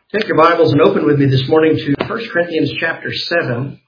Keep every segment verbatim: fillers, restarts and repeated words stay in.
Take your Bibles and open with me this morning to First Corinthians chapter seven.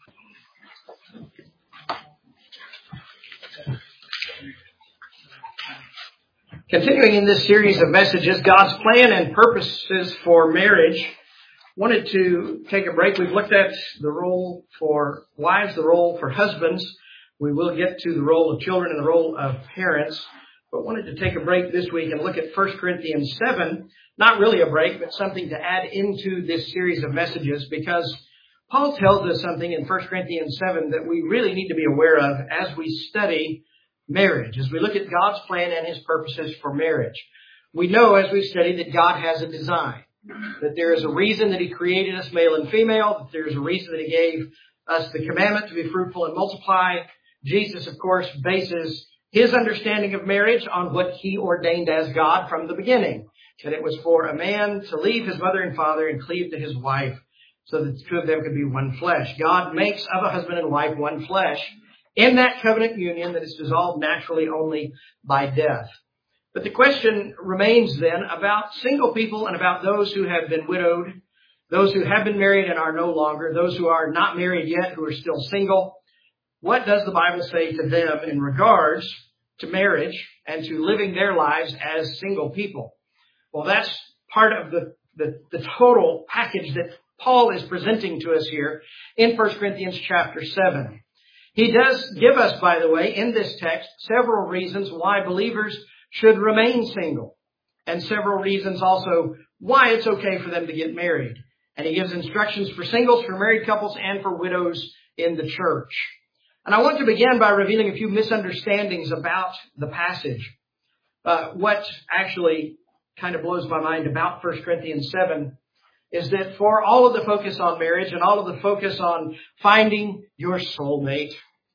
Continuing in this series of messages, God's plan and purposes for marriage. Wanted to take a break. We've looked at the role for wives, the role for husbands. We will get to the role of children and the role of parents. But wanted to take a break this week and look at First Corinthians seven. Not really a break, but something to add into this series of messages, because Paul tells us something in First Corinthians seven that we really need to be aware of as we study marriage, as we look at God's plan and His purposes for marriage. We know as we study that God has a design, that there is a reason that He created us male and female, that there is a reason that He gave us the commandment to be fruitful and multiply. Jesus, of course, bases His understanding of marriage on what He ordained as God from the beginning. That it was for a man to leave his mother and father and cleave to his wife so that the two of them could be one flesh. God makes of a husband and wife one flesh in that covenant union that is dissolved naturally only by death. But the question remains then about single people and about those who have been widowed, those who have been married and are no longer, those who are not married yet who are still single. What does the Bible say to them in regards to marriage and to living their lives as single people? Well, that's part of the, the, the total package that Paul is presenting to us here in First Corinthians chapter seven. He does give us, by the way, in this text, several reasons why believers should remain single, and several reasons also why it's okay for them to get married. And he gives instructions for singles, for married couples, and for widows in the church. And I want to begin by revealing a few misunderstandings about the passage. Uh, what actually kind of blows my mind about First Corinthians seven is that for all of the focus on marriage and all of the focus on finding your soulmate,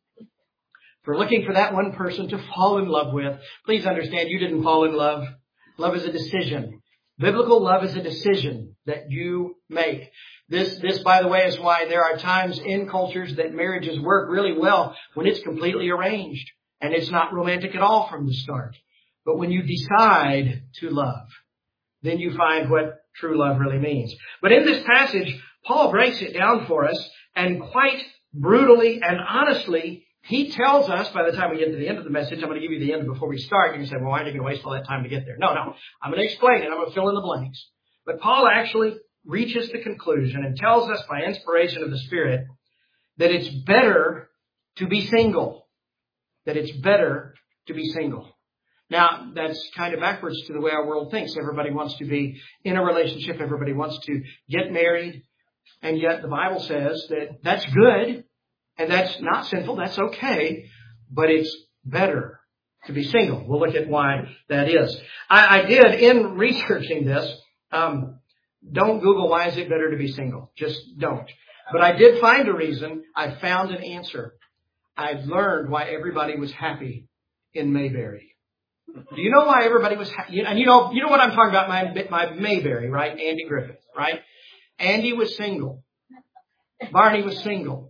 for looking for that one person to fall in love with, please understand you didn't fall in love. Love is a decision. Biblical love is a decision that you make. This, this, by the way, is why there are times in cultures that marriages work really well when it's completely arranged and it's not romantic at all from the start. But when you decide to love, then you find what true love really means. But in this passage, Paul breaks it down for us, and quite brutally and honestly, he tells us, by the time we get to the end of the message, I'm going to give you the end before we start. You're going to say, well, why are you going to waste all that time to get there? No, no. I'm going to explain it. I'm going to fill in the blanks. But Paul actually reaches the conclusion and tells us by inspiration of the Spirit that it's better to be single. That it's better to be single. Now, that's kind of backwards to the way our world thinks. Everybody wants to be in a relationship. Everybody wants to get married. And yet the Bible says that that's good and that's not sinful. That's okay. But it's better to be single. We'll look at why that is. I, I did, in researching this, um, don't Google why is it better to be single. Just don't. But I did find a reason. I found an answer. I learned why everybody was happy in Mayberry. Do you know why everybody was happy? And you know, you know what I'm talking about, my, my Mayberry, right? Andy Griffith, right? Andy was single. Barney was single.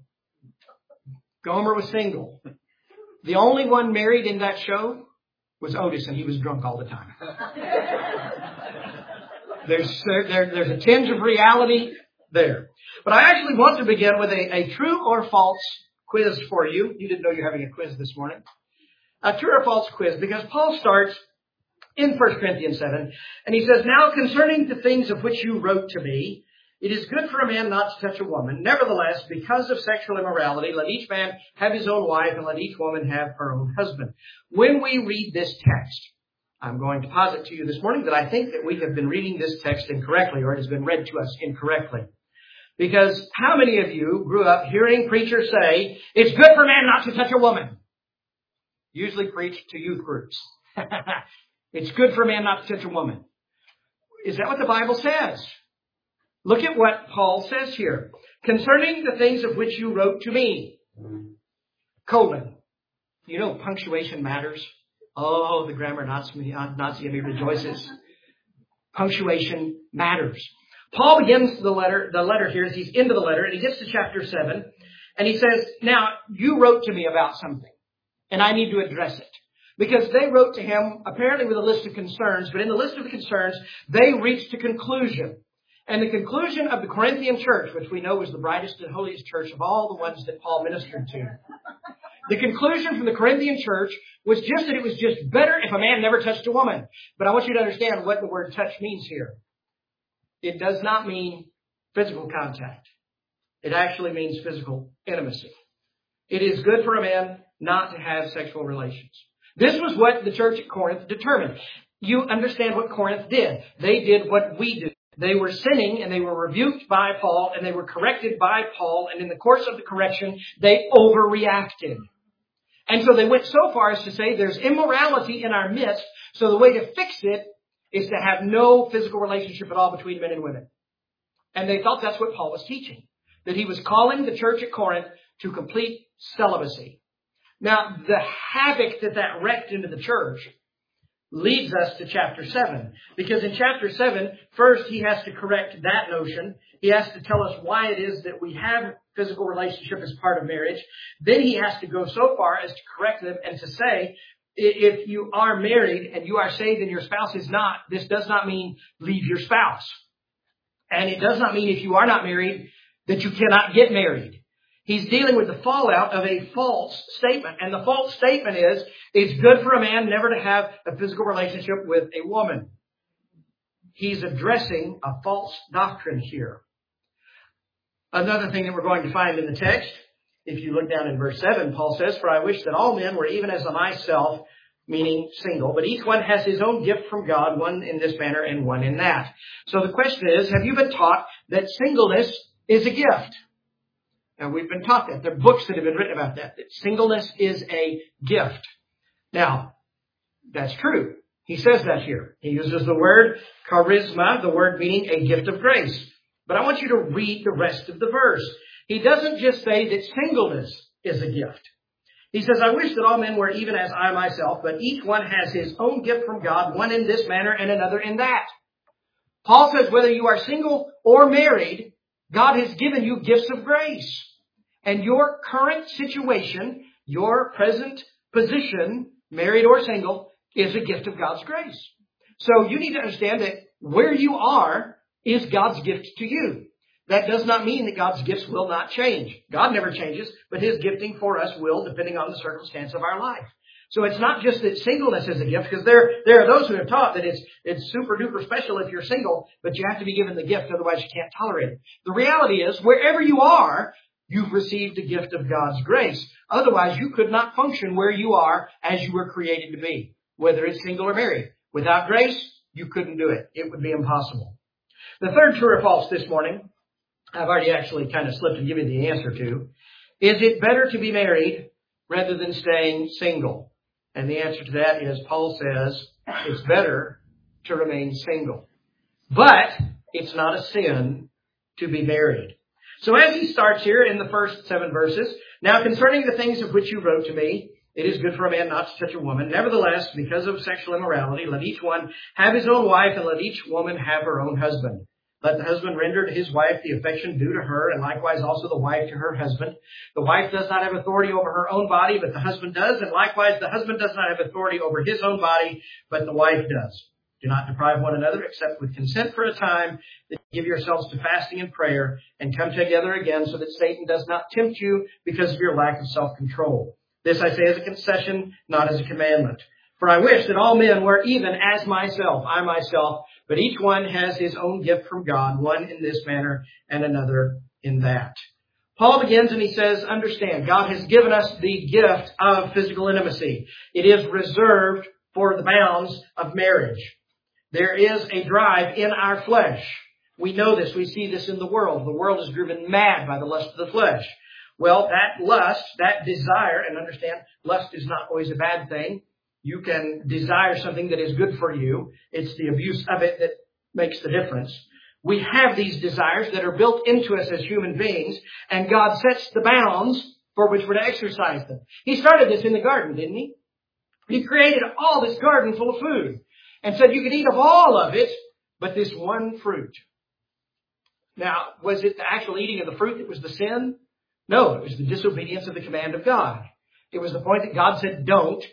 Gomer was single. The only one married in that show was Otis, and he was drunk all the time. There's, there, there's a tinge of reality there. But I actually want to begin with a, a true or false quiz for you. You didn't know you're having a quiz this morning. A true or false quiz, because Paul starts in First Corinthians seven, and he says, now concerning the things of which you wrote to me, it is good for a man not to touch a woman. Nevertheless, because of sexual immorality, let each man have his own wife, and let each woman have her own husband. When we read this text, I'm going to posit to you this morning that I think that we have been reading this text incorrectly, or it has been read to us incorrectly. Because how many of you grew up hearing preachers say, it's good for a man not to touch a woman? Usually preached to youth groups. It's good for a man not to touch a woman. Is that what the Bible says? Look at what Paul says here. Concerning the things of which you wrote to me. Colon. You know punctuation matters. Oh, the grammar Nazi, Nazi in me rejoices. Punctuation matters. Paul begins the letter, the letter here as he's into the letter, and he gets to chapter seven, and he says, now, you wrote to me about something. And I need to address it. Because they wrote to him, apparently with a list of concerns, but in the list of the concerns, they reached a conclusion. And the conclusion of the Corinthian church, which we know was the brightest and holiest church of all the ones that Paul ministered to, the conclusion from the Corinthian church was just that it was just better if a man never touched a woman. But I want you to understand what the word touch means here. It does not mean physical contact. It actually means physical intimacy. It is good for a man not to have sexual relations. This was what the church at Corinth determined. You understand what Corinth did. They did what we do. They were sinning and they were rebuked by Paul and they were corrected by Paul. And in the course of the correction, they overreacted. And so they went so far as to say there's immorality in our midst. So the way to fix it is to have no physical relationship at all between men and women. And they thought that's what Paul was teaching. That he was calling the church at Corinth to complete celibacy. Now, the havoc that that wrecked into the church leads us to chapter seven. Because in chapter seven, first he has to correct that notion. He has to tell us why it is that we have physical relationship as part of marriage. Then he has to go so far as to correct them and to say, if you are married and you are saved and your spouse is not, this does not mean leave your spouse. And it does not mean if you are not married that you cannot get married. He's dealing with the fallout of a false statement. And the false statement is, it's good for a man never to have a physical relationship with a woman. He's addressing a false doctrine here. Another thing that we're going to find in the text, if you look down in verse seven, Paul says, for I wish that all men were even as myself, meaning single, but each one has his own gift from God, one in this manner and one in that. So the question is, have you been taught that singleness is a gift? And we've been taught that. There are books that have been written about that, that singleness is a gift. Now, that's true. He says that here. He uses the word charisma, the word meaning a gift of grace. But I want you to read the rest of the verse. He doesn't just say that singleness is a gift. He says, I wish that all men were even as I myself, but each one has his own gift from God, one in this manner and another in that. Paul says whether you are single or married, God has given you gifts of grace. And your current situation, your present position, married or single, is a gift of God's grace. So you need to understand that where you are is God's gift to you. That does not mean that God's gifts will not change. God never changes, but His gifting for us will, depending on the circumstance of our life. So it's not just that singleness is a gift, because there, there are those who have taught that it's, it's super duper special if you're single, but you have to be given the gift, otherwise you can't tolerate it. The reality is, wherever you are, you've received a gift of God's grace. Otherwise, you could not function where you are as you were created to be, whether it's single or married. Without grace, you couldn't do it. It would be impossible. The third true or false this morning, I've already actually kind of slipped and given you the answer to, is it better to be married rather than staying single? And the answer to that is, Paul says, it's better to remain single. But it's not a sin to be married. So as he starts here in the first seven verses, now concerning the things of which you wrote to me, it is good for a man not to touch a woman. Nevertheless, because of sexual immorality, let each one have his own wife, and let each woman have her own husband. Let the husband render to his wife the affection due to her, and likewise also the wife to her husband. The wife does not have authority over her own body, but the husband does, and likewise the husband does not have authority over his own body, but the wife does. Do not deprive one another, except with consent for a time, that give yourselves to fasting and prayer, and come together again, so that Satan does not tempt you because of your lack of self-control. This I say as a concession, not as a commandment. For I wish that all men were even as myself, I myself, but each one has his own gift from God, one in this manner and another in that. Paul begins and he says, understand, God has given us the gift of physical intimacy. It is reserved for the bounds of marriage. There is a drive in our flesh. We know this. We see this in the world. The world is driven mad by the lust of the flesh. Well, that lust, that desire, and understand, lust is not always a bad thing. You can desire something that is good for you. It's the abuse of it that makes the difference. We have these desires that are built into us as human beings, and God sets the bounds for which we're to exercise them. He started this in the garden, didn't He? He created all this garden full of food and said you could eat of all of it, but this one fruit. Now, was it the actual eating of the fruit that was the sin? No, it was the disobedience of the command of God. It was the point that God said don't,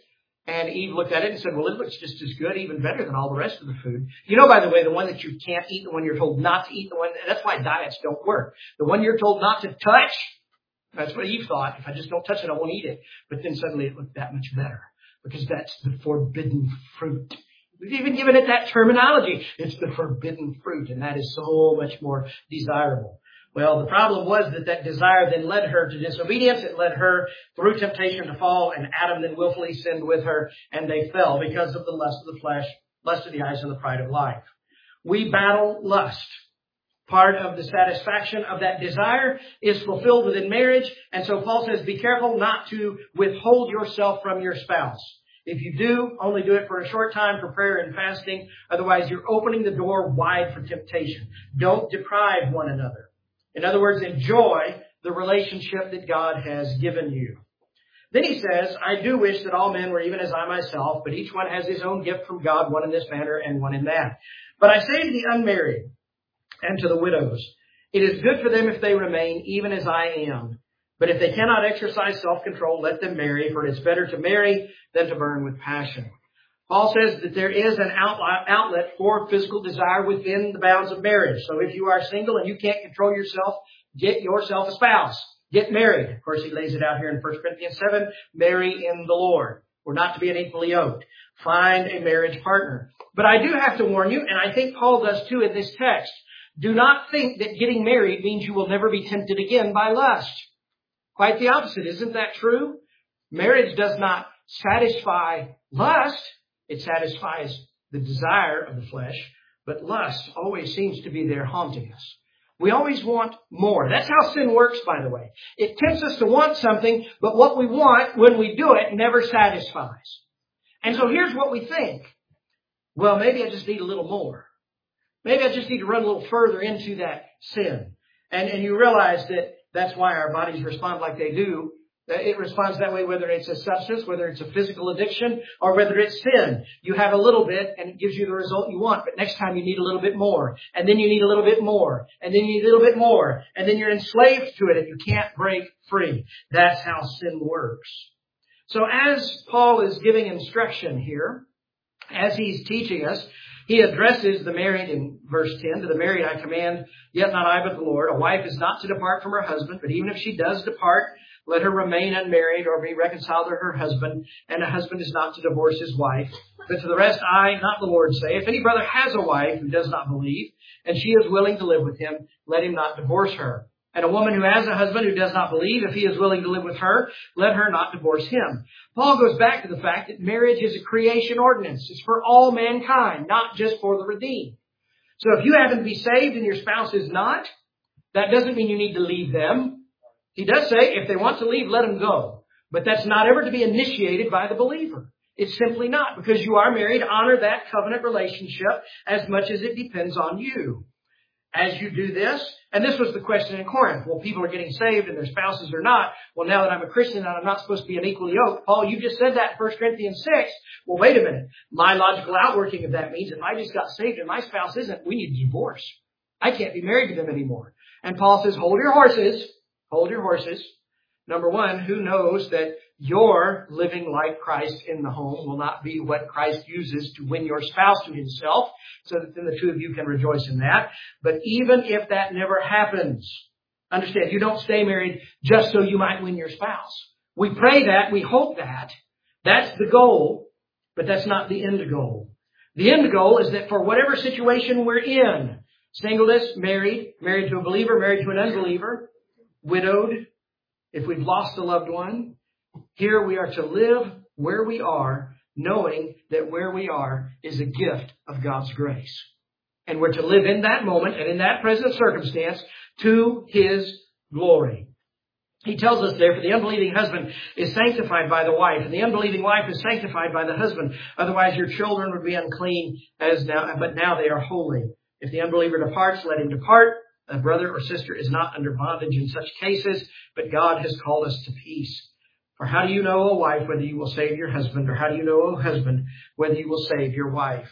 And Eve looked at it and said, well, it looks just as good, even better than all the rest of the food. You know, by the way, the one that you can't eat, the one you're told not to eat, the one, that's why diets don't work. The one you're told not to touch, that's what Eve thought. If I just don't touch it, I won't eat it. But then suddenly it looked that much better because that's the forbidden fruit. We've even given it that terminology. It's the forbidden fruit, and that is so much more desirable. Well, the problem was that that desire then led her to disobedience. It led her through temptation to fall, and Adam then willfully sinned with her, and they fell because of the lust of the flesh, lust of the eyes, and the pride of life. We battle lust. Part of the satisfaction of that desire is fulfilled within marriage, and so Paul says, be careful not to withhold yourself from your spouse. If you do, only do it for a short time for prayer and fasting. Otherwise, you're opening the door wide for temptation. Don't deprive one another. In other words, enjoy the relationship that God has given you. Then he says, I do wish that all men were even as I myself, but each one has his own gift from God, one in this manner and one in that. But I say to the unmarried and to the widows, it is good for them if they remain even as I am. But if they cannot exercise self-control, let them marry, for it is better to marry than to burn with passion. Paul says that there is an outlet for physical desire within the bounds of marriage. So if you are single and you can't control yourself, get yourself a spouse. Get married. Of course, he lays it out here in First Corinthians seven. Marry in the Lord. We're not to be unequally yoked. Find a marriage partner. But I do have to warn you, and I think Paul does too in this text, do not think that getting married means you will never be tempted again by lust. Quite the opposite. Isn't that true? Marriage does not satisfy lust. It satisfies the desire of the flesh, but lust always seems to be there haunting us. We always want more. That's how sin works, by the way. It tempts us to want something, but what we want when we do it never satisfies. And so here's what we think. Well, maybe I just need a little more. Maybe I just need to run a little further into that sin. And, and you realize that that's why our bodies respond like they do. It responds that way whether it's a substance, whether it's a physical addiction, or whether it's sin. You have a little bit and it gives you the result you want, but next time you need a little bit more, and then you need a little bit more, and then you need a little bit more, and then you're enslaved to it and you can't break free. That's how sin works. So as Paul is giving instruction here, as he's teaching us, he addresses the married in verse ten. To the married I command, yet not I but the Lord. A wife is not to depart from her husband, but even if she does depart, let her remain unmarried or be reconciled to her husband. And a husband is not to divorce his wife. But to the rest I, not the Lord, say, if any brother has a wife who does not believe, and she is willing to live with him, let him not divorce her. And a woman who has a husband who does not believe, if he is willing to live with her, let her not divorce him. Paul goes back to the fact that marriage is a creation ordinance. It's for all mankind, not just for the redeemed. So if you happen to be saved and your spouse is not, that doesn't mean you need to leave them. He does say if they want to leave, let them go. But that's not ever to be initiated by the believer. It's simply not. Because you are married, honor that covenant relationship as much as it depends on you. As you do this, and this was the question in Corinth. Well, people are getting saved and their spouses are not. Well, now that I'm a Christian and I'm not supposed to be unequally yoked. Paul, you just said that in First Corinthians six. Well, wait a minute. My logical outworking of that means if I just got saved and my spouse isn't, we need a divorce. I can't be married to them anymore. And Paul says, hold your horses. Hold your horses. Number one, who knows that your living like Christ in the home will not be what Christ uses to win your spouse to himself, so that then the two of you can rejoice in that. But even if that never happens, understand, you don't stay married just so you might win your spouse. We pray that, we hope that. That's the goal, but that's not the end goal. The end goal is that for whatever situation we're in, singleness, married, married to a believer, married to an unbeliever, widowed, if we've lost a loved one, here we are to live where we are, knowing that where we are is a gift of God's grace. And we're to live in that moment and in that present circumstance to His glory. He tells us there, for the unbelieving husband is sanctified by the wife, and the unbelieving wife is sanctified by the husband. Otherwise your children would be unclean, as now, but now they are holy. If the unbeliever departs, let him depart. A brother or sister is not under bondage in such cases, but God has called us to peace. For how do you know, O wife, whether you will save your husband? Or how do you know, O husband, whether you will save your wife?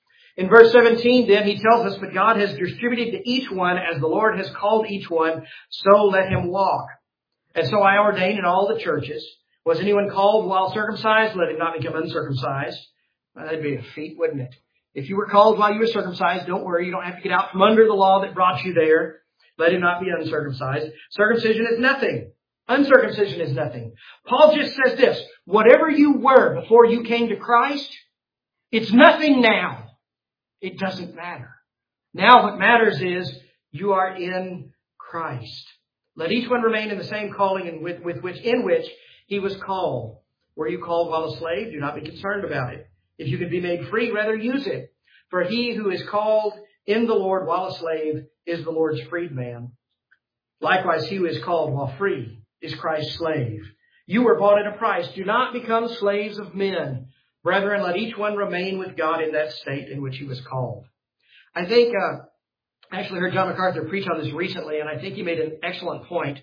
In verse seventeen, then, he tells us, but God has distributed to each one as the Lord has called each one, so let him walk. And so I ordain in all the churches, Was anyone called while circumcised? Let him not become uncircumcised. Well, that'd be a feat, wouldn't it? If you were called while you were circumcised, don't worry. You don't have to get out from under the law that brought you there. Let him not be uncircumcised. Circumcision is nothing. Uncircumcision is nothing. Paul just says this: whatever you were before you came to Christ, it's nothing now. It doesn't matter. Now what matters is you are in Christ. Let each one remain in the same calling in with, with which, in which he was called. Were you called while a slave? Do not be concerned about it. If you can be made free, rather use it. For he who is called in the Lord while a slave is the Lord's freedman. Likewise, he who is called while free is Christ's slave. You were bought at a price. Do not become slaves of men. Brethren, let each one remain with God in that state in which he was called. I think, uh, I actually heard John MacArthur preach on this recently, and I think he made an excellent point.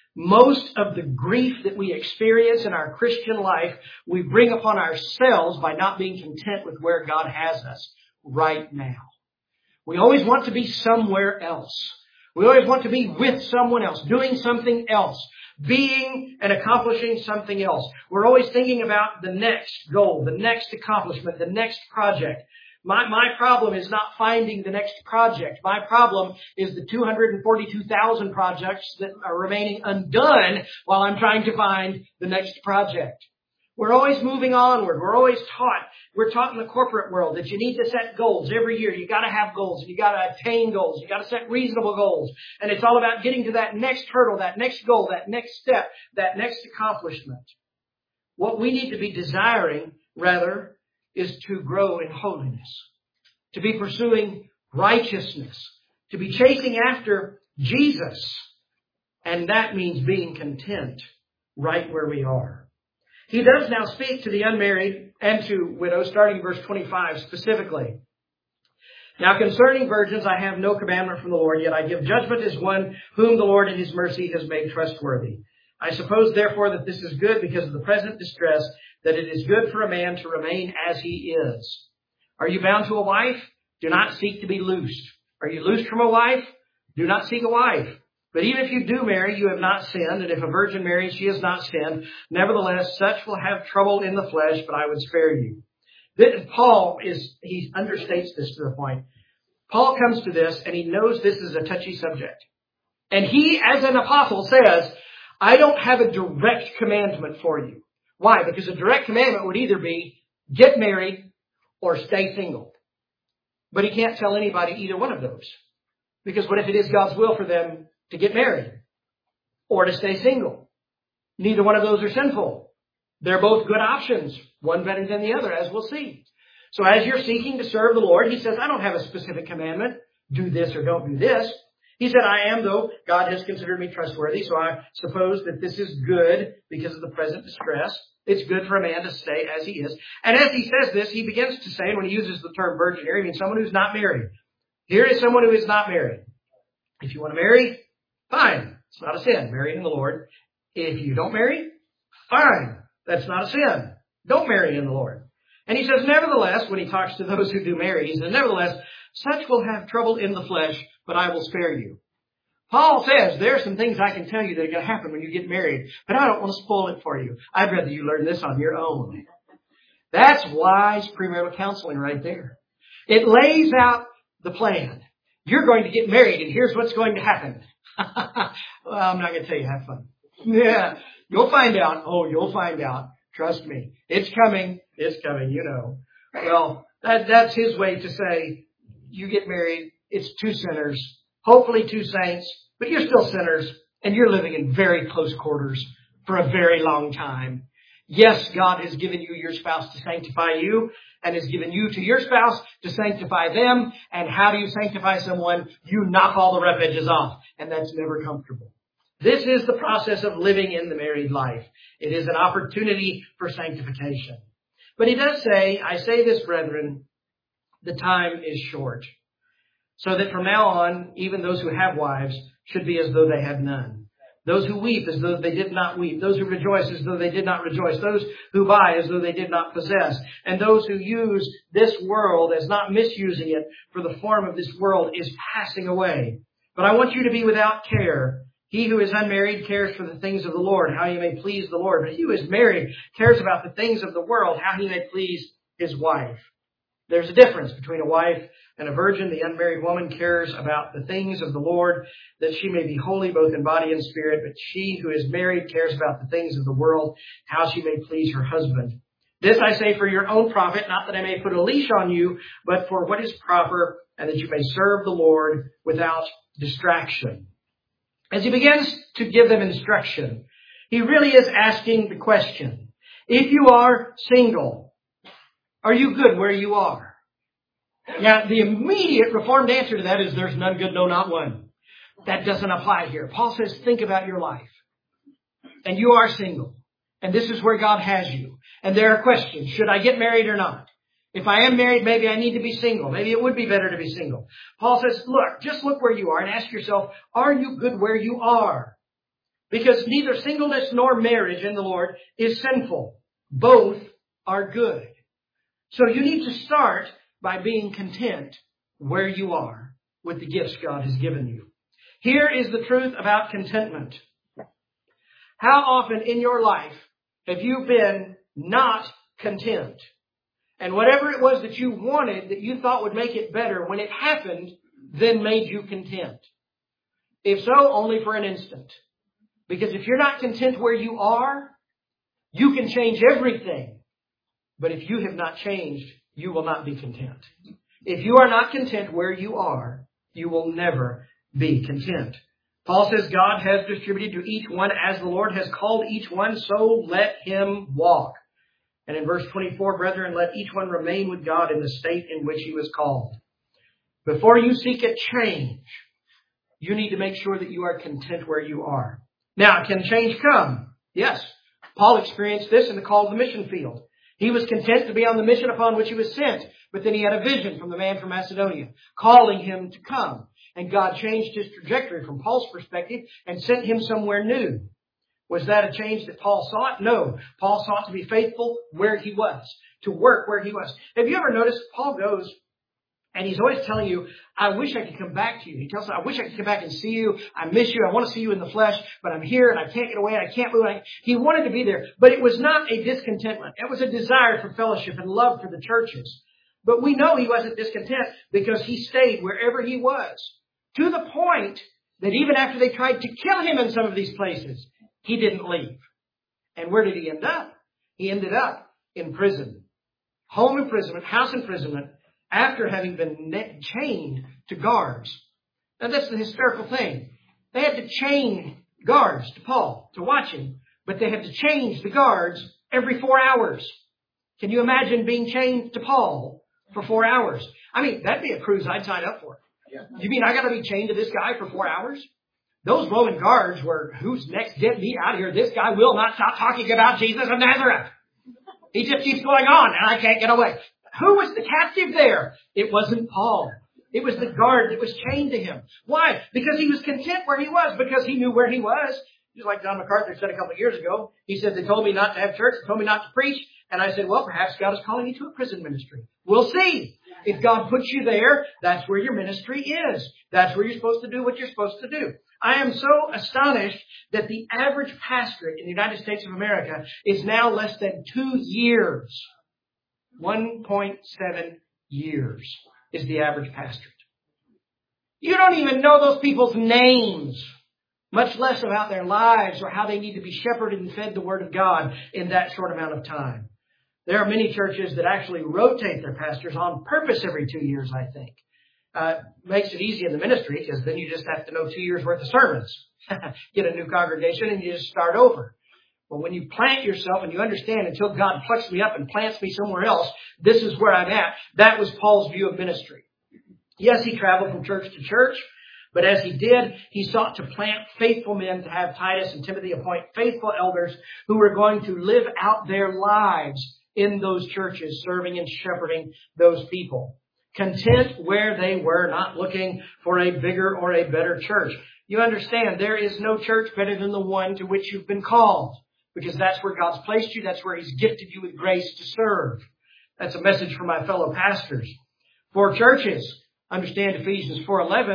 Most of the grief that we experience in our Christian life, we bring upon ourselves by not being content with where God has us right now. We always want to be somewhere else. We always want to be with someone else, doing something else, being and accomplishing something else. We're always thinking about the next goal, the next accomplishment, the next project. My, my problem is not finding the next project. My problem is the two hundred forty-two thousand projects that are remaining undone while I'm trying to find the next project. We're always moving onward. We're always taught. We're taught in the corporate world that you need to set goals every year. You got to have goals. You got to attain goals. You got to set reasonable goals. And it's all about getting to that next hurdle, that next goal, that next step, that next accomplishment. What we need to be desiring, rather, is to grow in holiness, to be pursuing righteousness, to be chasing after Jesus. And that means being content right where we are. He does now speak to the unmarried and to widows, starting in verse twenty-five specifically. Now concerning virgins, I have no commandment from the Lord, yet I give judgment as one whom the Lord in his mercy has made trustworthy. I suppose, therefore, that this is good because of the present distress, that it is good for a man to remain as he is. Are you bound to a wife? Do not seek to be loosed. Are you loosed from a wife? Do not seek a wife. But even if you do marry, you have not sinned, and if a virgin marries, she has not sinned. Nevertheless, such will have trouble in the flesh, but I would spare you. This, Paul is, he understates this to the point. Paul comes to this, and he knows this is a touchy subject. And he, as an apostle, says, I don't have a direct commandment for you. Why? Because a direct commandment would either be get married or stay single. But he can't tell anybody either one of those. Because what if it is God's will for them to get married or to stay single? Neither one of those are sinful. They're both good options, one better than the other, as we'll see. So as you're seeking to serve the Lord, he says, I don't have a specific commandment. Do this or don't do this. He said, I am, though God has considered me trustworthy, so I suppose that this is good because of the present distress. It's good for a man to stay as he is. And as he says this, he begins to say, and when he uses the term virgin here, he means someone who's not married. Here is someone who is not married. If you want to marry, fine. It's not a sin. Marry in the Lord. If you don't marry, fine. That's not a sin. Don't marry in the Lord. And he says, nevertheless, when he talks to those who do marry, he says, nevertheless, such will have trouble in the flesh, but I will spare you. Paul says, there are some things I can tell you that are going to happen when you get married, but I don't want to spoil it for you. I'd rather you learn this on your own. That's wise premarital counseling right there. It lays out the plan. You're going to get married, and here's what's going to happen. Well, I'm not going to tell you. Have fun. Yeah, you'll find out. Oh, you'll find out. Trust me. It's coming. It's coming, you know. Well, that, that's his way to say, you get married, it's two sinners, hopefully two saints, but you're still sinners, and you're living in very close quarters for a very long time. Yes, God has given you your spouse to sanctify you, and has given you to your spouse to sanctify them. And how do you sanctify someone? You knock all the rough edges off, and that's never comfortable. This is the process of living in the married life. It is an opportunity for sanctification. But he does say, I say this, brethren, the time is short. So that from now on, even those who have wives should be as though they had none. Those who weep as though they did not weep. Those who rejoice as though they did not rejoice. Those who buy as though they did not possess. And those who use this world as not misusing it, for the form of this world is passing away. But I want you to be without care He who is unmarried cares for the things of the Lord, how he may please the Lord. But he who is married cares about the things of the world, how he may please his wife. There's a difference between a wife and a virgin. The unmarried woman cares about the things of the Lord, that she may be holy both in body and spirit. But she who is married cares about the things of the world, how she may please her husband. This I say for your own profit, not that I may put a leash on you, but for what is proper, and that you may serve the Lord without distraction. As he begins to give them instruction, he really is asking the question, if you are single, are you good where you are? Now, the immediate Reformed answer to that is there's none good, no, not one. That doesn't apply here. Paul says, think about your life. And you are single. And this is where God has you. And there are questions. Should I get married or not? If I am married, maybe I need to be single. Maybe it would be better to be single. Paul says, look, just look where you are and ask yourself, are you good where you are? Because neither singleness nor marriage in the Lord is sinful. Both are good. So you need to start by being content where you are with the gifts God has given you. Here is the truth about contentment. How often in your life have you been not content? And whatever it was that you wanted that you thought would make it better, when it happened, then made you content. If so, only for an instant. Because if you're not content where you are, you can change everything. But if you have not changed, you will not be content. If you are not content where you are, you will never be content. Paul says God has distributed to each one as the Lord has called each one, so let him walk. And in verse twenty-four, brethren, let each one remain with God in the state in which he was called. Before you seek a change, you need to make sure that you are content where you are. Now, can change come? Yes. Paul experienced this in the call of the mission field. He was content to be on the mission upon which he was sent, but then he had a vision from the man from Macedonia, calling him to come. And God changed his trajectory from Paul's perspective and sent him somewhere new. Was that a change that Paul sought? No. Paul sought to be faithful where he was, to work where he was. Have you ever noticed Paul goes and he's always telling you, I wish I could come back to you. He tells us, I wish I could come back and see you. I miss you. I want to see you in the flesh, but I'm here and I can't get away. I can't move. He wanted to be there, but it was not a discontentment. It was a desire for fellowship and love for the churches. But we know he wasn't discontent because he stayed wherever he was, to the point that even after they tried to kill him in some of these places, he didn't leave. And where did he end up? He ended up in prison. Home imprisonment, house imprisonment, after having been chained to guards. Now that's the hysterical thing. They had to chain guards to Paul to watch him, but they had to change the guards every four hours. Can you imagine being chained to Paul for four hours? I mean, that'd be a cruise I'd sign up for. Yeah. You mean I got to be chained to this guy for four hours? Those Roman guards were, who's next? Get me out of here. This guy will not stop talking about Jesus of Nazareth. He just keeps going on and I can't get away. Who was the captive there? It wasn't Paul. It was the guard that was chained to him. Why? Because he was content where he was, because he knew where he was. Just like John MacArthur said a couple of years ago. He said, they told me not to have church. They told me not to preach. And I said, well, perhaps God is calling you to a prison ministry. We'll see. If God puts you there, that's where your ministry is. That's where you're supposed to do what you're supposed to do. I am so astonished that the average pastorate in the United States of America is now less than two years. one point seven years is the average pastorate. You don't even know those people's names, much less about their lives or how they need to be shepherded and fed the Word of God in that short amount of time. There are many churches that actually rotate their pastors on purpose every two years, I think. Uh, makes it easy in the ministry because then you just have to know two years worth of sermons. Get a new congregation and you just start over. But when you plant yourself and you understand until God plucks me up and plants me somewhere else, this is where I'm at. That was Paul's view of ministry. Yes, he traveled from church to church, but as he did, he sought to plant faithful men, to have Titus and Timothy appoint faithful elders who were going to live out their lives in those churches, serving and shepherding those people. Content where they were, not looking for a bigger or a better church. You understand, there is no church better than the one to which you've been called. Because that's where God's placed you. That's where He's gifted you with grace to serve. That's a message for my fellow pastors. For churches, understand Ephesians four eleven,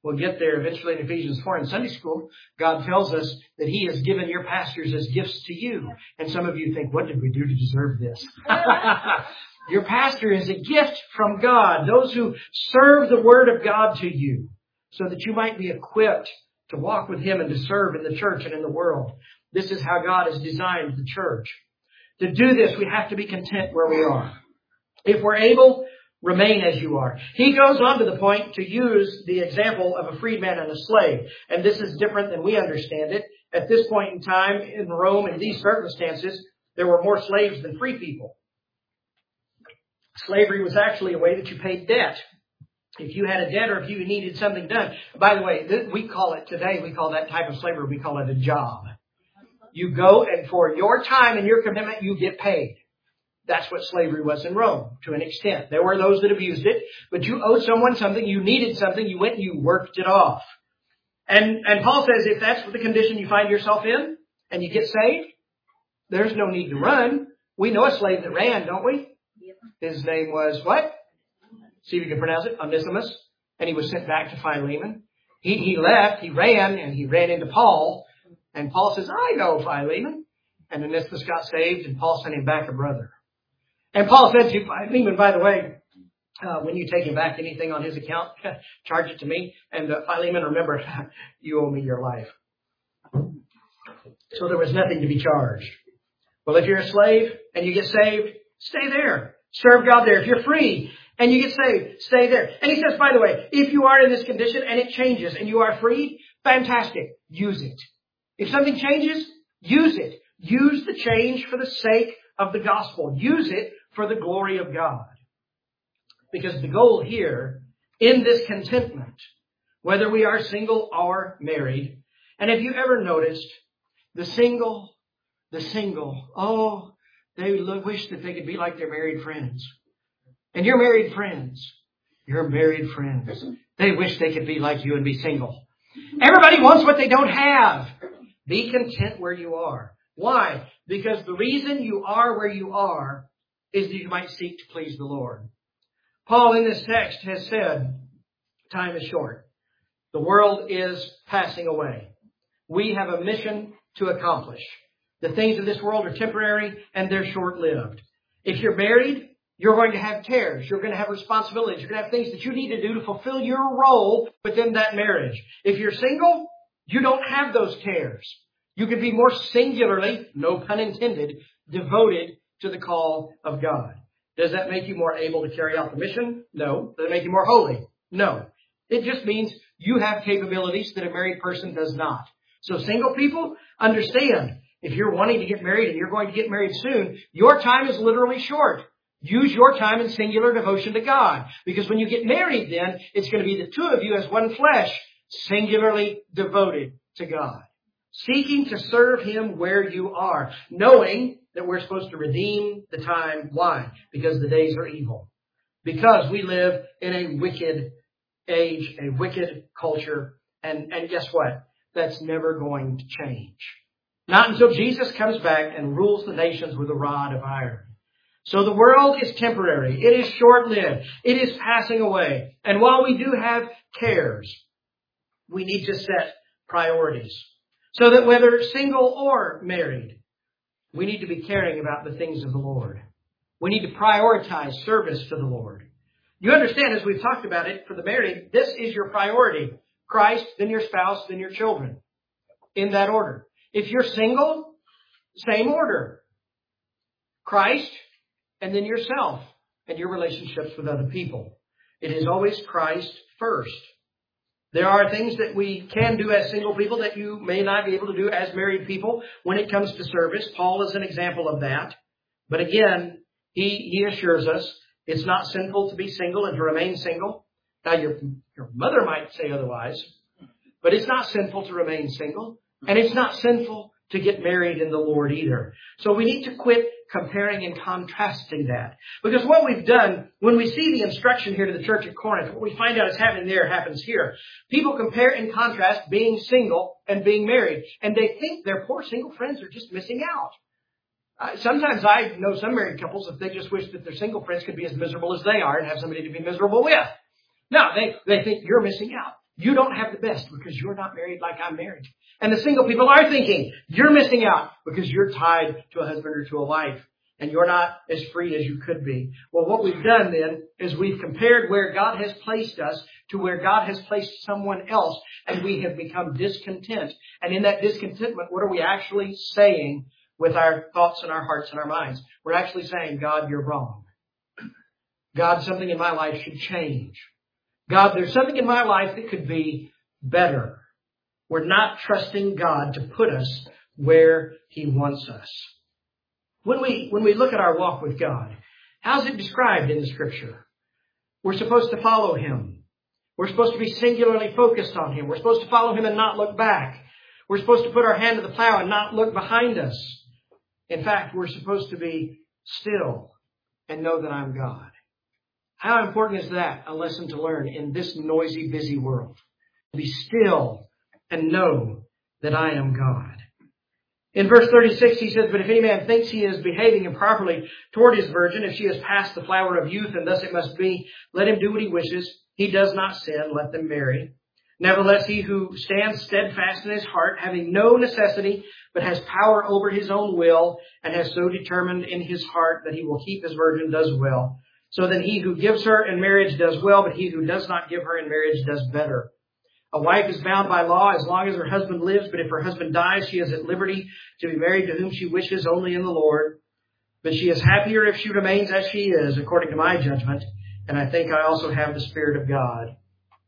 We'll get there eventually in Ephesians four in Sunday school. God tells us that He has given your pastors as gifts to you. And some of you think, what did we do to deserve this? Your pastor is a gift from God. Those who serve the Word of God to you so that you might be equipped to walk with Him and to serve in the church and in the world. This is how God has designed the church. To do this, we have to be content where we are. If we're able, remain as you are. He goes on to the point to use the example of a freedman and a slave. And this is different than we understand it. At this point in time in Rome, in these circumstances, there were more slaves than free people. Slavery was actually a way that you paid debt. If you had a debt or if you needed something done. By the way, we call it today, we call that type of slavery, we call it a job. You go and for your time and your commitment, you get paid. That's what slavery was in Rome, to an extent. There were those that abused it, but you owed someone something, you needed something, you went and you worked it off. And, and Paul says if that's the condition you find yourself in, and you get saved, there's no need to run. We know a slave that ran, don't we? His name was what? See if you can pronounce it. Onesimus. And he was sent back to Philemon. He, he left, he ran, and he ran into Paul. And Paul says, I know Philemon. And Onesimus got saved, and Paul sent him back a brother. And Paul said to Philemon, by the way, uh, when you take him back anything on his account, charge it to me. And uh, Philemon, remember, you owe me your life. So there was nothing to be charged. Well, if you're a slave and you get saved, stay there. Serve God there. If you're free and you get saved, stay there. And he says, by the way, if you are in this condition and it changes and you are freed, fantastic. Use it. If something changes, use it. Use the change for the sake of the gospel. Use it for the glory of God. Because the goal here in this contentment, whether we are single or married, and have you ever noticed the single, the single, oh, they wish that they could be like their married friends. And your married friends, your married friends, they wish they could be like you and be single. Everybody wants what they don't have. Be content where you are. Why? Because the reason you are where you are is that you might seek to please the Lord. Paul in this text has said, time is short. The world is passing away. We have a mission to accomplish. The things of this world are temporary and they're short-lived. If you're married, you're going to have cares. You're going to have responsibilities. You're going to have things that you need to do to fulfill your role within that marriage. If you're single, you don't have those cares. You can be more singularly, no pun intended, devoted to the call of God. Does that make you more able to carry out the mission? No. Does it make you more holy? No. It just means you have capabilities that a married person does not. So single people, understand, if you're wanting to get married and you're going to get married soon, your time is literally short. Use your time in singular devotion to God. Because when you get married then, it's going to be the two of you as one flesh, singularly devoted to God. Seeking to serve Him where you are, knowing that we're supposed to redeem the time. Why? Because the days are evil. Because we live in a wicked age, a wicked culture. And, and guess what? That's never going to change. Not until Jesus comes back and rules the nations with a rod of iron. So the world is temporary. It is short-lived. It is passing away. And while we do have cares, we need to set priorities. So that whether single or married, we need to be caring about the things of the Lord. We need to prioritize service to the Lord. You understand, as we've talked about it, for the married, this is your priority. Christ, then your spouse, then your children. In that order. If you're single, same order. Christ, and then yourself, and your relationships with other people. It is always Christ first. There are things that we can do as single people that you may not be able to do as married people when it comes to service. Paul is an example of that. But again, he, he assures us it's not sinful to be single and to remain single. Now, your, your mother might say otherwise, but it's not sinful to remain single. And it's not sinful to get married in the Lord either. So we need to quit comparing and contrasting that. Because what we've done, when we see the instruction here to the church at Corinth, what we find out is happening there happens here. People compare and contrast being single and being married. And they think their poor single friends are just missing out. Uh, sometimes I know some married couples that they just wish that their single friends could be as miserable as they are and have somebody to be miserable with. No, they, they think you're missing out. You don't have the best because you're not married like I'm married. And the single people are thinking, you're missing out because you're tied to a husband or to a wife. And you're not as free as you could be. Well, what we've done then is we've compared where God has placed us to where God has placed someone else. And we have become discontent. And in that discontentment, what are we actually saying with our thoughts and our hearts and our minds? We're actually saying, God, you're wrong. God, something in my life should change. God, there's something in my life that could be better. We're not trusting God to put us where He wants us. When we, when we look at our walk with God, how's it described in the Scripture? We're supposed to follow Him. We're supposed to be singularly focused on Him. We're supposed to follow Him and not look back. We're supposed to put our hand to the plow and not look behind us. In fact, we're supposed to be still and know that I'm God. How important is that a lesson to learn in this noisy, busy world? Be still and know that I am God. In verse thirty-six, he says, but if any man thinks he is behaving improperly toward his virgin, if she has passed the flower of youth, and thus it must be, let him do what he wishes. He does not sin, let them marry. Nevertheless, he who stands steadfast in his heart, having no necessity, but has power over his own will, and has so determined in his heart that he will keep his virgin, does well. So then he who gives her in marriage does well, but he who does not give her in marriage does better. A wife is bound by law as long as her husband lives, but if her husband dies, she is at liberty to be married to whom she wishes only in the Lord. But she is happier if she remains as she is, according to my judgment, and I think I also have the Spirit of God.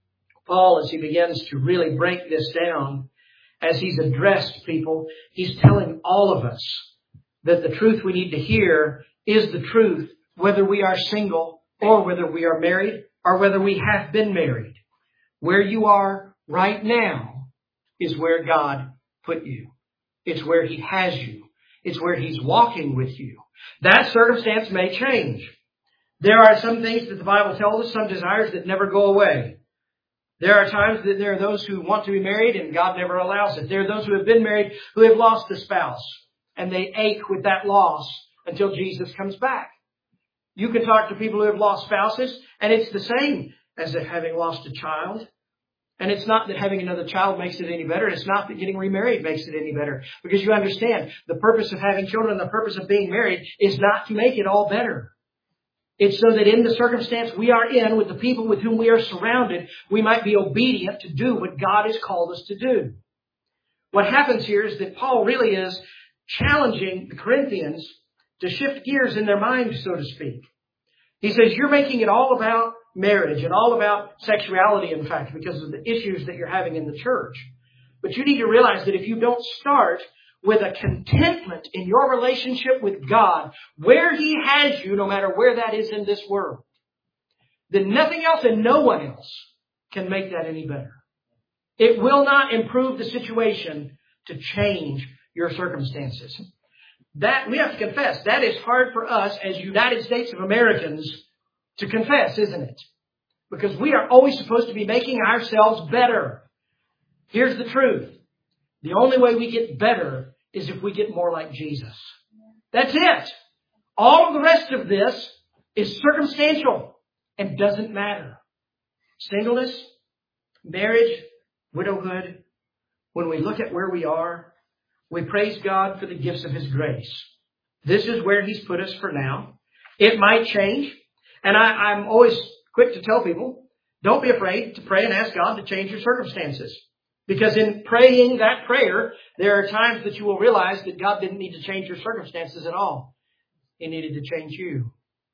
Paul, as he begins to really break this down, as he's addressed people, he's telling all of us that the truth we need to hear is the truth, whether we are single or whether we are married or whether we have been married. Where you are right now is where God put you. It's where He has you. It's where He's walking with you. That circumstance may change. There are some things that the Bible tells us, some desires that never go away. There are times that there are those who want to be married and God never allows it. There are those who have been married who have lost a spouse and they ache with that loss until Jesus comes back. You can talk to people who have lost spouses and it's the same as if having lost a child. And it's not that having another child makes it any better. It's not that getting remarried makes it any better. Because you understand, the purpose of having children, the purpose of being married is not to make it all better. It's so that in the circumstance we are in, with the people with whom we are surrounded, we might be obedient to do what God has called us to do. What happens here is that Paul really is challenging the Corinthians to shift gears in their minds, so to speak. He says, you're making it all about marriage and all about sexuality, in fact, because of the issues that you're having in the church. But you need to realize that if you don't start with a contentment in your relationship with God, where He has you, no matter where that is in this world, then nothing else and no one else can make that any better. It will not improve the situation to change your circumstances. That, we have to confess, that is hard for us as United States of Americans to confess, isn't it? Because we are always supposed to be making ourselves better. Here's the truth. The only way we get better is if we get more like Jesus. That's it. All of the rest of this is circumstantial and doesn't matter. Singleness, marriage, widowhood. When we look at where we are, we praise God for the gifts of His grace. This is where He's put us for now. It might change. And I, I'm always quick to tell people, don't be afraid to pray and ask God to change your circumstances. Because in praying that prayer, there are times that you will realize that God didn't need to change your circumstances at all. He needed to change you.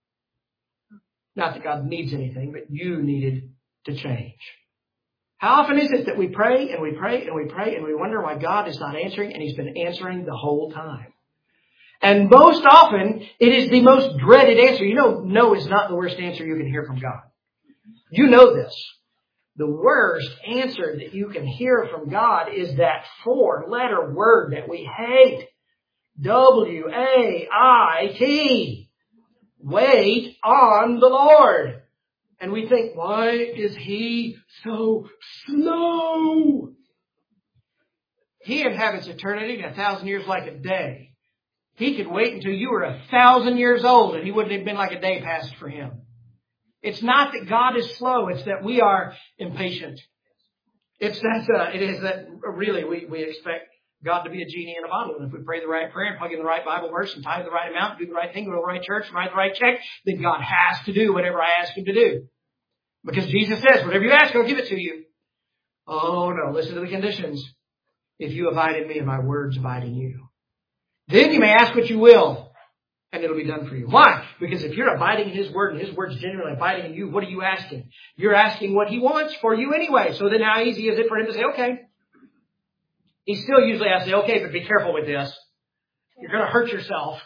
Not that God needs anything, but you needed to change. How often is it that we pray and we pray and we pray and we wonder why God is not answering, and He's been answering the whole time? And most often, it is the most dreaded answer. You know, no is not the worst answer you can hear from God. You know this. The worst answer that you can hear from God is that four-letter word that we hate. W A I T. Wait on the Lord. And we think, why is He so slow? He inhabits eternity and a thousand years like a day. He could wait until you were a thousand years old and He wouldn't have been like a day passed for Him. It's not that God is slow. It's that we are impatient. It's that, uh, it is that really we, we expect God to be a genie in a bottle. And if we pray the right prayer and plug in the right Bible verse and tithe the right amount, do the right thing, go to the right church, and write the right check, then God has to do whatever I ask Him to do. Because Jesus says, whatever you ask, I'll give it to you. Oh no, listen to the conditions. If you abide in me and my words abide in you. Then you may ask what you will, and it'll be done for you. Why? Because if you're abiding in His word and His word's genuinely abiding in you, what are you asking? You're asking what He wants for you anyway. So then how easy is it for Him to say, okay. He still usually has to say, okay, but be careful with this. You're going to hurt yourself.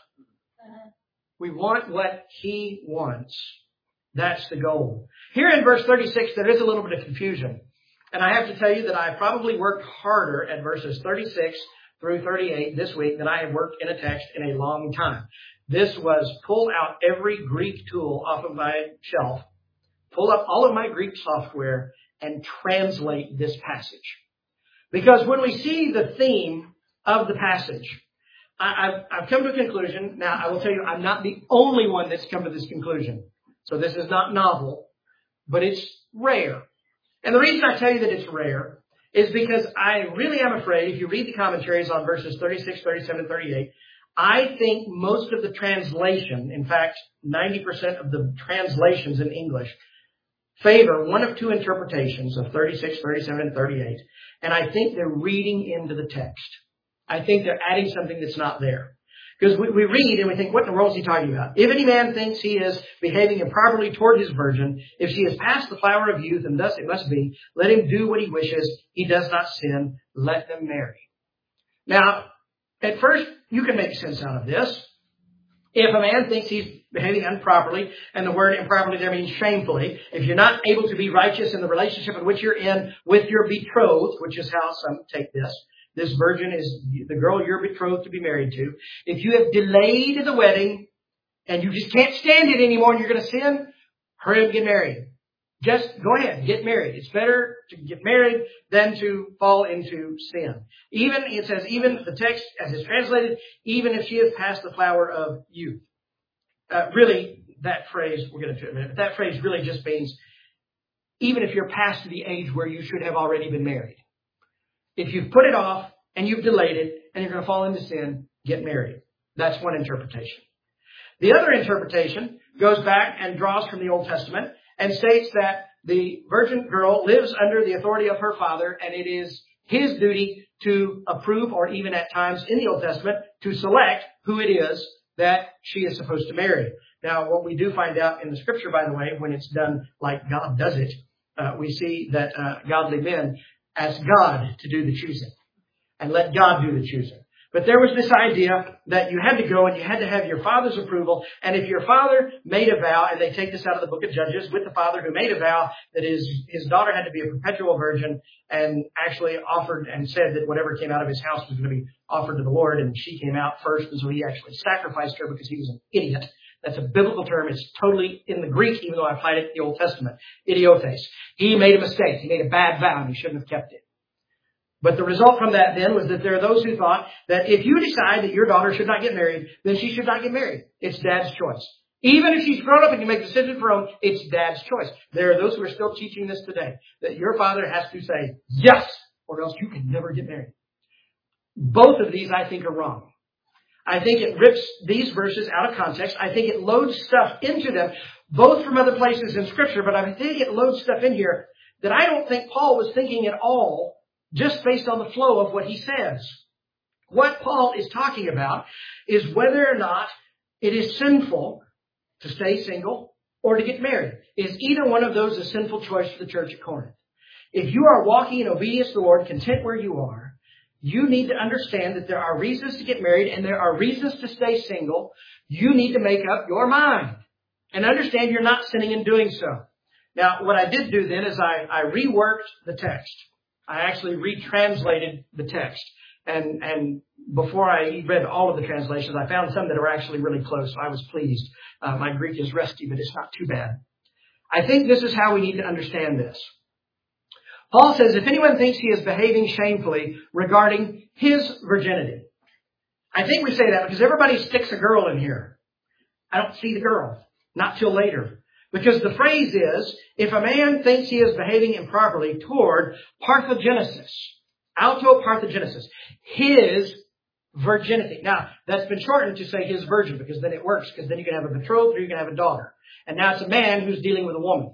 We want what He wants. That's the goal. Here in verse thirty-six, there is a little bit of confusion. And I have to tell you that I probably worked harder at verses thirty-six through thirty-eight this week than I have worked in a text in a long time. This was pull out every Greek tool off of my shelf, pull up all of my Greek software, and translate this passage. Because when we see the theme of the passage, I, I've, I've come to a conclusion. Now, I will tell you, I'm not the only one that's come to this conclusion. So this is not novel, but it's rare. And the reason I tell you that it's rare is because I really am afraid, if you read the commentaries on verses thirty-six, thirty-seven, and thirty-eight, I think most of the translation, in fact, ninety percent of the translations in English, favor one of two interpretations of thirty-six, thirty-seven, and thirty-eight. And I think they're reading into the text. I think they're adding something that's not there. Because we, we read and we think, what in the world is he talking about? If any man thinks he is behaving improperly toward his virgin, if she has passed the flower of youth, and thus it must be, let him do what he wishes. He does not sin. Let them marry. Now, at first, you can make sense out of this. If a man thinks he's behaving improperly, and the word improperly there means shamefully, if you're not able to be righteous in the relationship in which you're in with your betrothed, which is how some take this, this virgin is the girl you're betrothed to be married to. If you have delayed the wedding and you just can't stand it anymore and you're going to sin, hurry up and get married. Just go ahead, get married. It's better to get married than to fall into sin. Even, it says, even the text as it's translated, even if she has passed the flower of youth. Uh, really, that phrase, we'll get into it in a minute, but that phrase really just means even if you're past the age where you should have already been married. If you've put it off and you've delayed it and you're going to fall into sin, get married. That's one interpretation. The other interpretation goes back and draws from the Old Testament and states that the virgin girl lives under the authority of her father, and it is his duty to approve, or even at times in the Old Testament, to select who it is that she is supposed to marry. Now, what we do find out in the Scripture, by the way, when it's done like God does it, uh, we see that uh, godly men ask God to do the choosing and let God do the choosing. But there was this idea that you had to go and you had to have your father's approval. And if your father made a vow, and they take this out of the book of Judges, with the father who made a vow that his, his daughter had to be a perpetual virgin, and actually offered and said that whatever came out of his house was going to be offered to the Lord, and she came out first, and so he actually sacrificed her because he was an idiot. That's a biblical term. It's totally in the Greek, even though I applied it to the Old Testament. Idiotes. He made a mistake. He made a bad vow, and he shouldn't have kept it. But the result from that then was that there are those who thought that if you decide that your daughter should not get married, then she should not get married. It's dad's choice. Even if she's grown up and you make a decision for her own, it's dad's choice. There are those who are still teaching this today, that your father has to say yes, or else you can never get married. Both of these, I think, are wrong. I think it rips these verses out of context. I think it loads stuff into them, both from other places in Scripture, but I think it loads stuff in here that I don't think Paul was thinking at all, just based on the flow of what he says. What Paul is talking about is whether or not it is sinful to stay single or to get married. Is either one of those a sinful choice for the church at Corinth? If you are walking in obedience to the Lord, content where you are, you need to understand that there are reasons to get married and there are reasons to stay single. You need to make up your mind and understand you're not sinning in doing so. Now, what I did do then is I, I reworked the text. I actually retranslated the text. And, and before I read all of the translations, I found some that were actually really close. So I was pleased. Uh, my Greek is rusty, but it's not too bad. I think this is how we need to understand this. Paul says, if anyone thinks he is behaving shamefully regarding his virginity. I think we say that because everybody sticks a girl in here. I don't see the girl. Not till later. Because the phrase is, if a man thinks he is behaving improperly toward parthenogenesis, autoparthenogenesis, his virginity. Now, that's been shortened to say his virgin, because then it works, because then you can have a betrothed or you can have a daughter. And now it's a man who's dealing with a woman.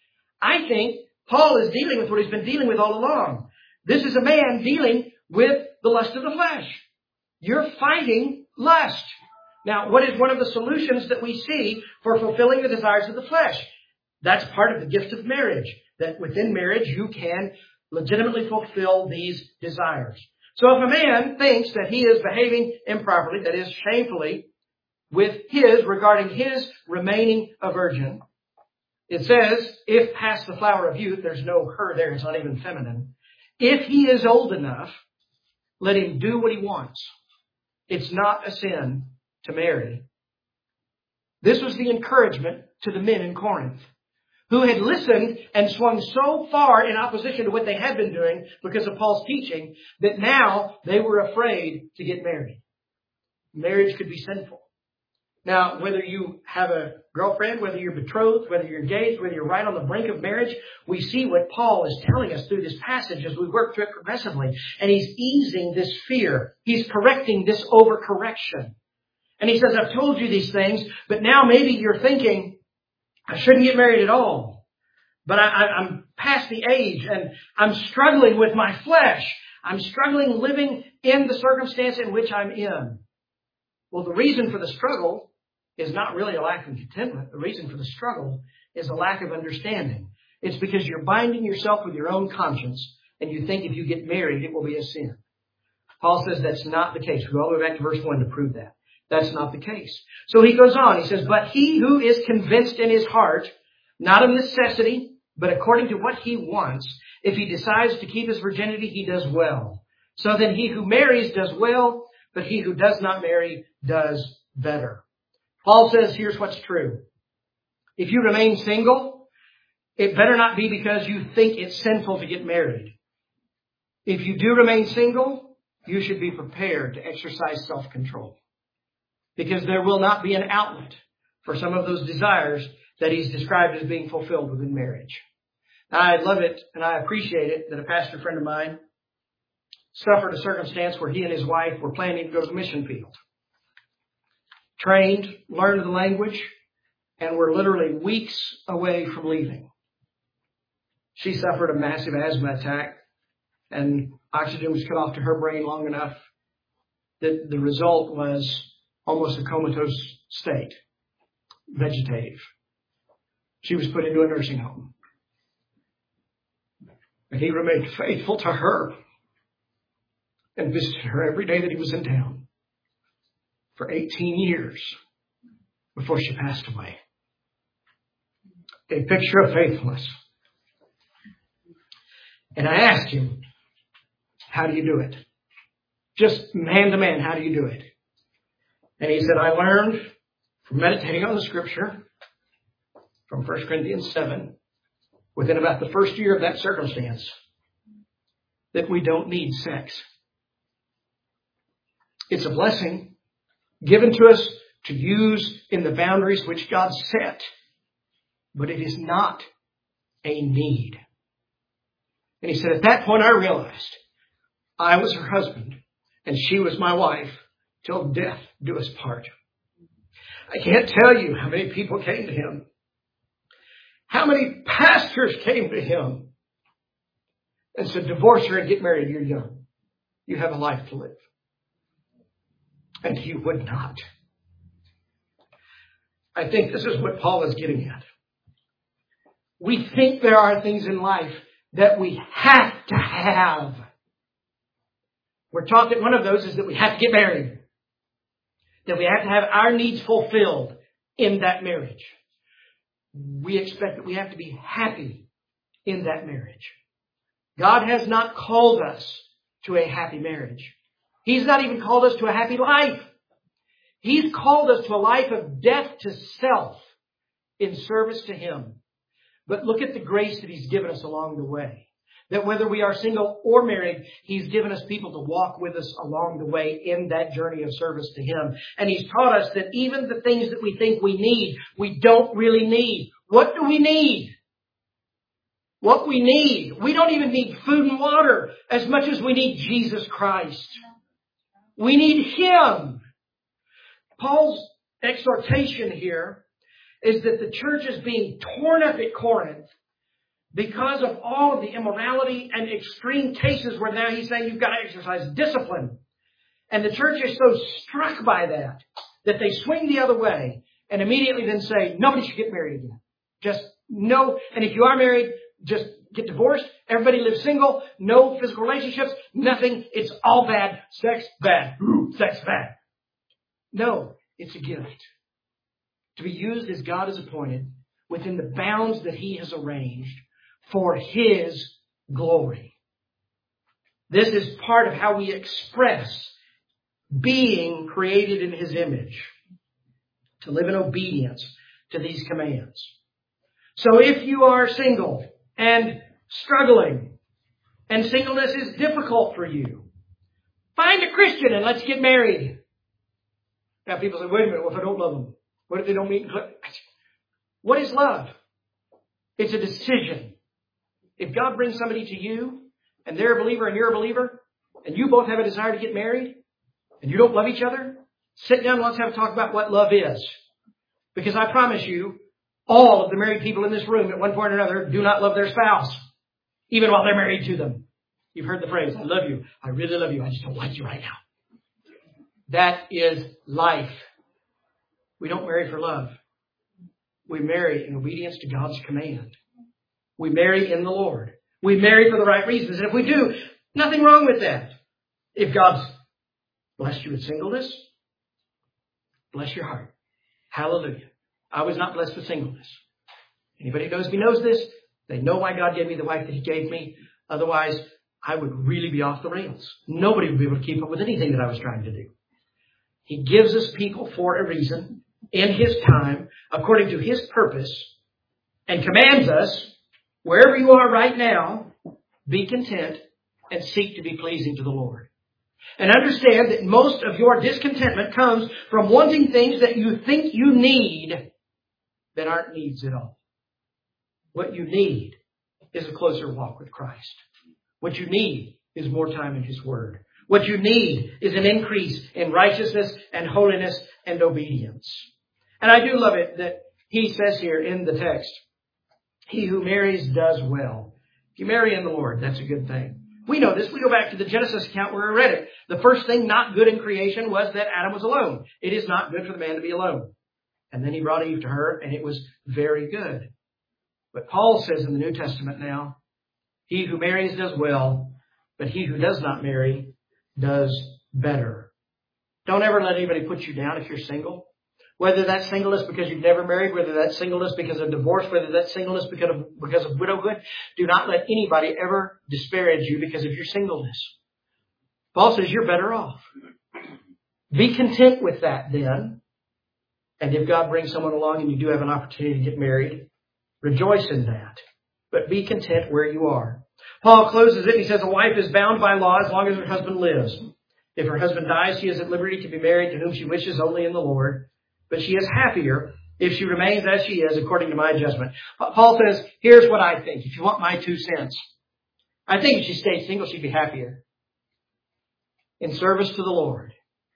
I think Paul is dealing with what he's been dealing with all along. This is a man dealing with the lust of the flesh. You're fighting lust. Now, what is one of the solutions that we see for fulfilling the desires of the flesh? That's part of the gift of marriage, that within marriage you can legitimately fulfill these desires. So if a man thinks that he is behaving improperly, that is shamefully, with his, regarding his remaining a virgin, it says, if past the flower of youth, there's no her there, it's not even feminine. If he is old enough, let him do what he wants. It's not a sin to marry. This was the encouragement to the men in Corinth, who had listened and swung so far in opposition to what they had been doing because of Paul's teaching that now they were afraid to get married. Marriage could be sinful. Now, whether you have a girlfriend, whether you're betrothed, whether you're engaged, whether you're right on the brink of marriage, we see what Paul is telling us through this passage as we work through it progressively. And he's easing this fear. He's correcting this overcorrection. And he says, I've told you these things, but now maybe you're thinking, I shouldn't get married at all. But I, I, I'm past the age and I'm struggling with my flesh. I'm struggling living in the circumstance in which I'm in. Well, the reason for the struggle is not really a lack of contentment. The reason for the struggle is a lack of understanding. It's because you're binding yourself with your own conscience and you think if you get married, it will be a sin. Paul says that's not the case. We go all the way back to verse one to prove that. That's not the case. So he goes on. He says, but he who is convinced in his heart, not of necessity, but according to what he wants, if he decides to keep his virginity, he does well. So then he who marries does well, but he who does not marry does better. Paul says, here's what's true. If you remain single, it better not be because you think it's sinful to get married. If you do remain single, you should be prepared to exercise self-control. Because there will not be an outlet for some of those desires that he's described as being fulfilled within marriage. Now, I love it and I appreciate it that a pastor friend of mine suffered a circumstance where he and his wife were planning to go to the mission field. Trained, learned the language, and were literally weeks away from leaving. She suffered a massive asthma attack, and oxygen was cut off to her brain long enough that the result was almost a comatose state, vegetative. She was put into a nursing home. And he remained faithful to her and visited her every day that he was in town for eighteen years before she passed away. A picture of faithfulness. And I asked him, how do you do it? Just man to man, how do you do it? And he said, I learned from meditating on the scripture from First Corinthians seven, within about the first year of that circumstance, that we don't need sex. It's a blessing given to us to use in the boundaries which God set, but it is not a need. And he said, at that point I realized I was her husband and she was my wife till death do us part. I can't tell you how many people came to him. How many pastors came to him and said, divorce her and get married. You're young. You have a life to live. And he would not. I think this is what Paul is getting at. We think there are things in life that we have to have. We're taught that one of those is that we have to get married. That we have to have our needs fulfilled in that marriage. We expect that we have to be happy in that marriage. God has not called us to a happy marriage. He's not even called us to a happy life. He's called us to a life of death to self in service to Him. But look at the grace that He's given us along the way. That whether we are single or married, He's given us people to walk with us along the way in that journey of service to Him. And He's taught us that even the things that we think we need, we don't really need. What do we need? What we need. We don't even need food and water as much as we need Jesus Christ. We need Him. Paul's exhortation here is that the church is being torn up at Corinth because of all of the immorality and extreme cases where now he's saying you've got to exercise discipline. And the church is so struck by that that they swing the other way and immediately then say nobody should get married again. Just no. And if you are married, just get divorced. Everybody lives single. No physical relationships. Nothing. It's all bad. Sex bad. Ooh, sex bad. No, it's a gift to be used as God has appointed within the bounds that He has arranged for His glory. This is part of how we express being created in His image, to live in obedience to these commands. So if you are single and struggling and singleness is difficult for you, find a Christian and let's get married. Now people say, wait a minute, what if I don't love them? What if they don't meet? What is love? It's a decision. If God brings somebody to you and they're a believer and you're a believer and you both have a desire to get married and you don't love each other, sit down and let's have a talk about what love is. Because I promise you, all of the married people in this room at one point or another do not love their spouse, even while they're married to them. You've heard the phrase, I love you. I really love you. I just don't like you right now. That is life. We don't marry for love. We marry in obedience to God's command. We marry in the Lord. We marry for the right reasons. And if we do, nothing wrong with that. If God's blessed you with singleness, bless your heart. Hallelujah. I was not blessed with singleness. Anybody who knows me knows this. They know why God gave me the wife that He gave me. Otherwise, I would really be off the rails. Nobody would be able to keep up with anything that I was trying to do. He gives us people for a reason, in His time, according to His purpose, and commands us, wherever you are right now, be content and seek to be pleasing to the Lord. And understand that most of your discontentment comes from wanting things that you think you need that aren't needs at all. What you need is a closer walk with Christ. What you need is more time in His Word. What you need is an increase in righteousness and holiness and obedience. And I do love it that he says here in the text, he who marries does well. If you marry in the Lord, that's a good thing. We know this. We go back to the Genesis account where we read it. The first thing not good in creation was that Adam was alone. It is not good for the man to be alone. And then He brought Eve to her, and it was very good. But Paul says in the New Testament now, he who marries does well, but he who does not marry does better. Don't ever let anybody put you down if you're single. Whether that's singleness because you've never married, whether that's singleness because of divorce, whether that's singleness because of, because of widowhood, do not let anybody ever disparage you because of your singleness. Paul says you're better off. Be content with that then. And if God brings someone along and you do have an opportunity to get married, rejoice in that. But be content where you are. Paul closes it. He says, a wife is bound by law as long as her husband lives. If her husband dies, she is at liberty to be married to whom she wishes only in the Lord. But she is happier if she remains as she is according to my judgment. Paul says, here's what I think. If you want my two cents, I think if she stayed single, she'd be happier. In service to the Lord.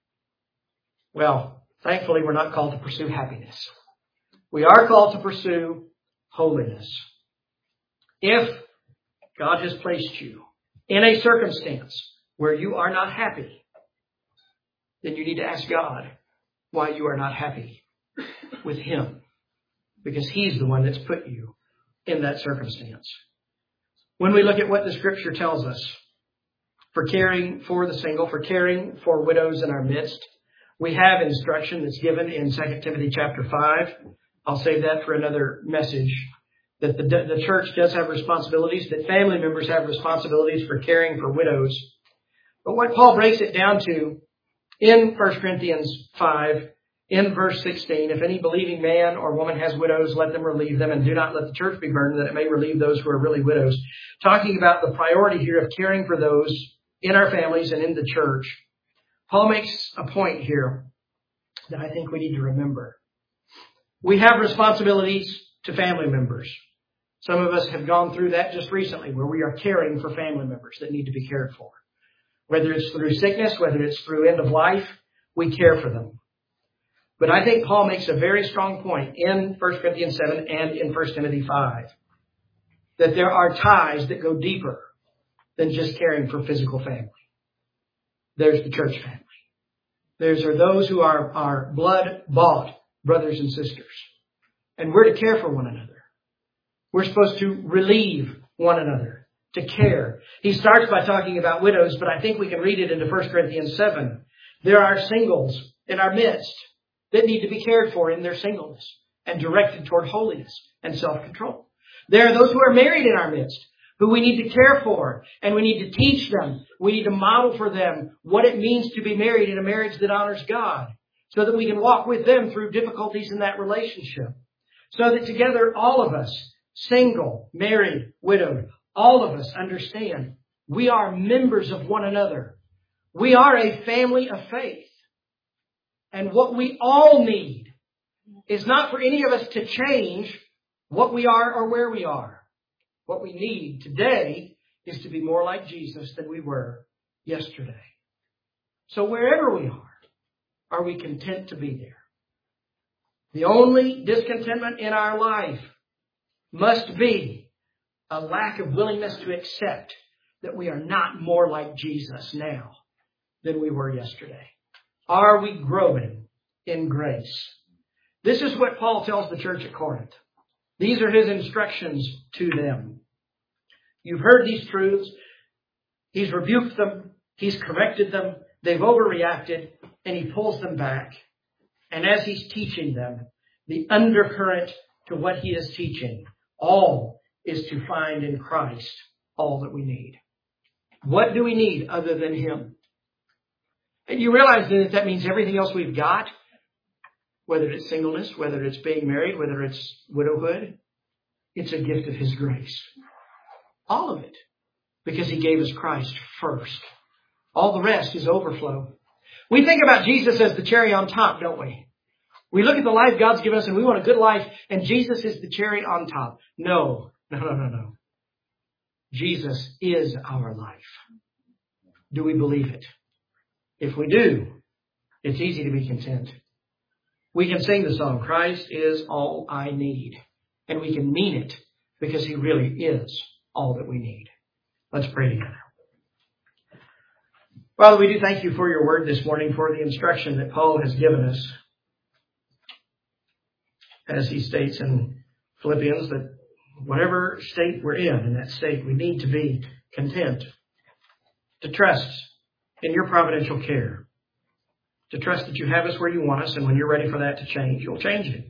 Well, thankfully, we're not called to pursue happiness. We are called to pursue holiness. If God has placed you in a circumstance where you are not happy, then you need to ask God why you are not happy with Him. Because He's the one that's put you in that circumstance. When we look at what the Scripture tells us for caring for the single, for caring for widows in our midst, we have instruction that's given in Second Timothy chapter five. I'll save that for another message. That the, the church does have responsibilities, that family members have responsibilities for caring for widows. But what Paul breaks it down to in First Corinthians five, in verse sixteen, if any believing man or woman has widows, let them relieve them, and do not let the church be burdened, that it may relieve those who are really widows. Talking about the priority here of caring for those in our families and in the church. Paul makes a point here that I think we need to remember. We have responsibilities to family members. Some of us have gone through that just recently, where we are caring for family members that need to be cared for. Whether it's through sickness, whether it's through end of life, we care for them. But I think Paul makes a very strong point in First Corinthians seven and in First Timothy five, that there are ties that go deeper than just caring for physical family. There's the church family. There's are those who are, are blood-bought brothers and sisters. And we're to care for one another. We're supposed to relieve one another, to care. He starts by talking about widows, but I think we can read it into First Corinthians seven. There are singles in our midst that need to be cared for in their singleness and directed toward holiness and self-control. There are those who are married in our midst who we need to care for, and we need to teach them. We need to model for them what it means to be married in a marriage that honors God, so that we can walk with them through difficulties in that relationship. So that together, all of us, single, married, widowed, all of us understand we are members of one another. We are a family of faith. And what we all need is not for any of us to change what we are or where we are. What we need today is to be more like Jesus than we were yesterday. So wherever we are, are we content to be there? The only discontentment in our life must be a lack of willingness to accept that we are not more like Jesus now than we were yesterday. Are we growing in grace? This is what Paul tells the church at Corinth. These are his instructions to them. You've heard these truths. He's rebuked them. He's corrected them. They've overreacted, and he pulls them back. And as he's teaching them, the undercurrent to what he is teaching, all is to find in Christ all that we need. What do we need other than him? And you realize that that means everything else we've got, whether it's singleness, whether it's being married, whether it's widowhood, it's a gift of his grace. All of it. Because he gave us Christ first. All the rest is overflow. We think about Jesus as the cherry on top, don't we? We look at the life God's given us and we want a good life, and Jesus is the cherry on top. No, no, no, no, no. Jesus is our life. Do we believe it? If we do, it's easy to be content. We can sing the song, Christ is all I need. And we can mean it because he really is all that we need. Let's pray together. Father, we do thank you for your word this morning, for the instruction that Paul has given us. As he states in Philippians that whatever state we're in, in that state, we need to be content, to trust in your providential care, to trust that you have us where you want us, and when you're ready for that to change, you'll change it.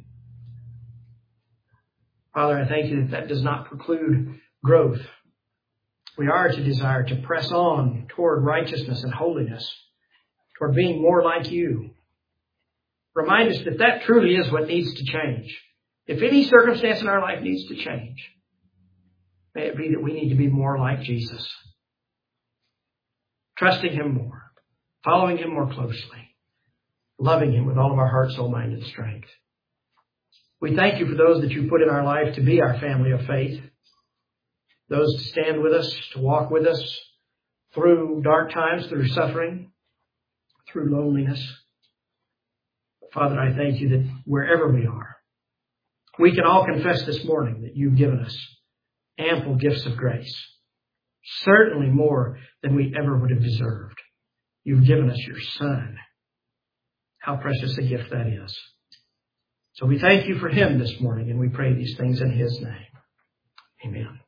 Father, I thank you that that does not preclude growth. We are to desire to press on toward righteousness and holiness, toward being more like you. Remind us that that truly is what needs to change. If any circumstance in our life needs to change, may it be that we need to be more like Jesus. Trusting him more, following him more closely, loving him with all of our heart, soul, mind, and strength. We thank you for those that you put in our life to be our family of faith, those to stand with us, to walk with us through dark times, through suffering, through loneliness. Father, I thank you that wherever we are, we can all confess this morning that you've given us ample gifts of grace, certainly more than we ever would have deserved. You've given us your Son. How precious a gift that is. So we thank you for him this morning, and we pray these things in his name. Amen.